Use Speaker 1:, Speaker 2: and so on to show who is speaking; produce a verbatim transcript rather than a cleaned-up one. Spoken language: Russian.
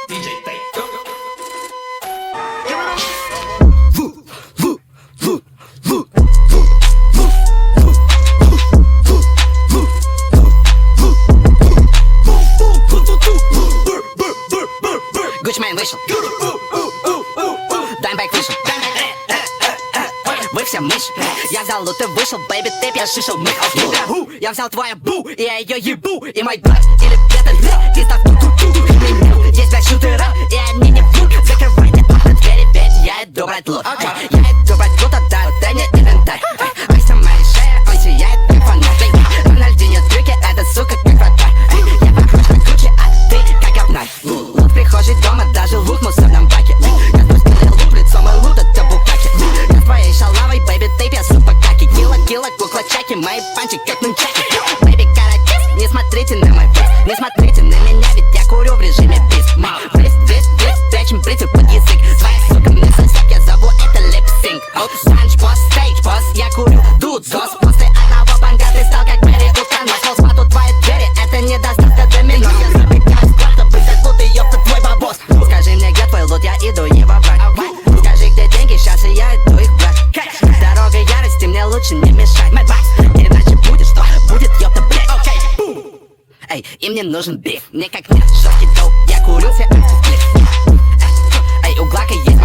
Speaker 1: диджей Тейк.
Speaker 2: Гучмейн вышел, Даймбэк вышел. Вы все мышь. Я взял лут и вышел, бэйби, ты пешишел мы. Я взял твою бу, и я ее ебу. И мой брат, или это пизда ту-ту-ту. Здесь блядь шутеры, и они не врут. Закрывайте окна, двери, ведь я иду брать лут. Я иду брать лут, отдай, дай мне инвентарь. Ой, сама шея, он сияет как фонарь. Рональдинho трюки, эта сука как вратарь. Я похож на Гуччи, а ты как говнарь. Лут в прихожей дома, даже лут в мусорном баке. Я спустил лут, лицом и лут, это букаки. Я с твоей шалавой, бэйби, ты пьяс супакаки. Кило, кило, кукла чаки, мои панчи как нунчаки. Бэйби, каратист, не смотрите на мой вес. Не смотрите на меня, ведь я курю в режиме бис. Весь, весь, весь, прячем бритву под язык. Своя сука мне сосет, я зову это лип-синк. Санч, босс, стейдж, босс, я курю тут зос. После одного банга ты стал как Мэри Утан. Нашел спад у твоей двери, это не даст до домино. Я забегаю склад, чтобы взять лут и ёпта твой бабос. Скажи мне, где твой лут, я иду его брать. Скажи, где деньги, сейчас и я иду их брать. Дорога ярости, мне лучше не мешать. Иначе будет что? Будет ёпта блядь. Окей, бум. Эй, им не нужен биф, мне как нет, жёсткий доп. Я курю все антифлип. Эй, у Глака есть